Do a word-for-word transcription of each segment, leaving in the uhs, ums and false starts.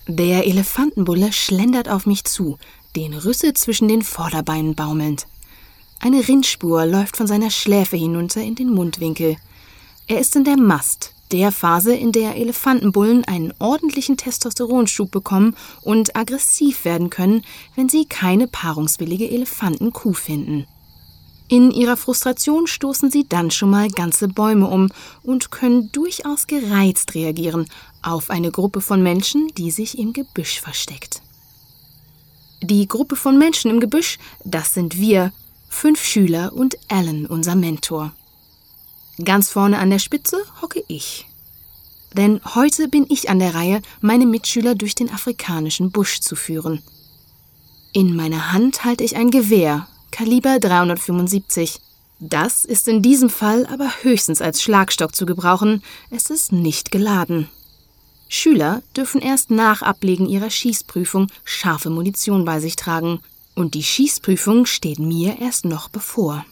Der Elefantenbulle schlendert auf mich zu, den Rüssel zwischen den Vorderbeinen baumelnd. Eine Rindspur läuft von seiner Schläfe hinunter in den Mundwinkel. Er ist in der Mast, der Phase, in der Elefantenbullen einen ordentlichen Testosteronschub bekommen und aggressiv werden können, wenn sie keine paarungswillige Elefantenkuh finden. In ihrer Frustration stoßen sie dann schon mal ganze Bäume um und können durchaus gereizt reagieren auf eine Gruppe von Menschen, die sich im Gebüsch versteckt. Die Gruppe von Menschen im Gebüsch, das sind wir, fünf Schüler und Alan, unser Mentor. Ganz vorne an der Spitze hocke ich. Denn heute bin ich an der Reihe, meine Mitschüler durch den afrikanischen Busch zu führen. In meiner Hand halte ich ein Gewehr, Kaliber dreihundertfünfundsiebzig. Das ist in diesem Fall aber höchstens als Schlagstock zu gebrauchen, es ist nicht geladen. Schüler dürfen erst nach Ablegen ihrer Schießprüfung scharfe Munition bei sich tragen, und die Schießprüfung steht mir erst noch bevor.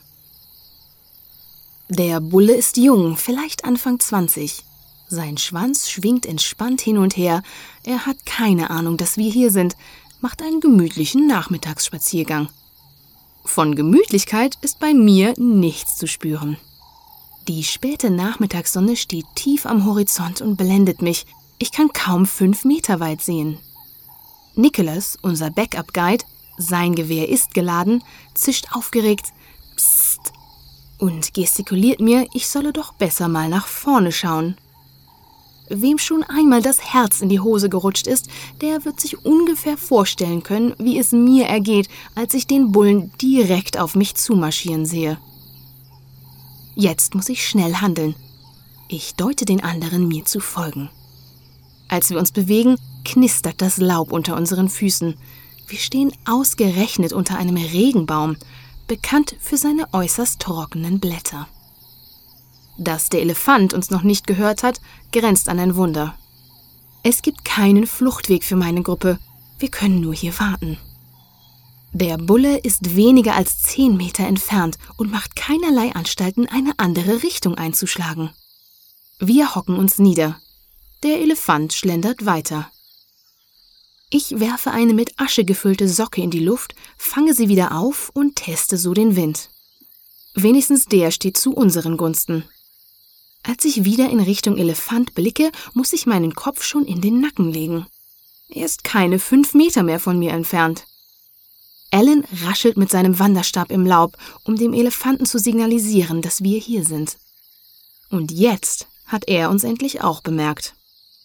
Der Bulle ist jung, vielleicht Anfang zwanzig. Sein Schwanz schwingt entspannt hin und her, er hat keine Ahnung, dass wir hier sind, macht einen gemütlichen Nachmittagsspaziergang. Von Gemütlichkeit ist bei mir nichts zu spüren. Die späte Nachmittagssonne steht tief am Horizont und blendet mich. Ich kann kaum fünf Meter weit sehen. Nicholas, unser Backup-Guide, sein Gewehr ist geladen, zischt aufgeregt Psst und gestikuliert mir, ich solle doch besser mal nach vorne schauen. Wem schon einmal das Herz in die Hose gerutscht ist, der wird sich ungefähr vorstellen können, wie es mir ergeht, als ich den Bullen direkt auf mich zumarschieren sehe. Jetzt muss ich schnell handeln. Ich deute den anderen, mir zu folgen. Als wir uns bewegen, knistert das Laub unter unseren Füßen. Wir stehen ausgerechnet unter einem Regenbaum, bekannt für seine äußerst trockenen Blätter. Dass der Elefant uns noch nicht gehört hat, grenzt an ein Wunder. Es gibt keinen Fluchtweg für meine Gruppe. Wir können nur hier warten. Der Bulle ist weniger als zehn Meter entfernt und macht keinerlei Anstalten, eine andere Richtung einzuschlagen. Wir hocken uns nieder. Der Elefant schlendert weiter. Ich werfe eine mit Asche gefüllte Socke in die Luft, fange sie wieder auf und teste so den Wind. Wenigstens der steht zu unseren Gunsten. Als ich wieder in Richtung Elefant blicke, muss ich meinen Kopf schon in den Nacken legen. Er ist keine fünf Meter mehr von mir entfernt. Alan raschelt mit seinem Wanderstab im Laub, um dem Elefanten zu signalisieren, dass wir hier sind. Und jetzt hat er uns endlich auch bemerkt.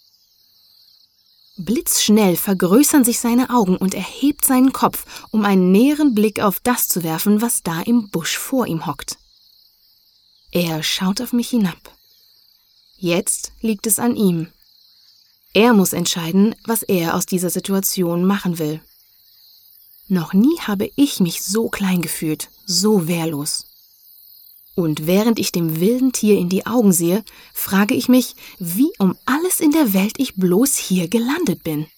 Blitzschnell vergrößern sich seine Augen und er hebt seinen Kopf, um einen näheren Blick auf das zu werfen, was da im Busch vor ihm hockt. Er schaut auf mich hinab. Jetzt liegt es an ihm. Er muss entscheiden, was er aus dieser Situation machen will. Noch nie habe ich mich so klein gefühlt, so wehrlos. Und während ich dem wilden Tier in die Augen sehe, frage ich mich, wie um alles in der Welt ich bloß hier gelandet bin.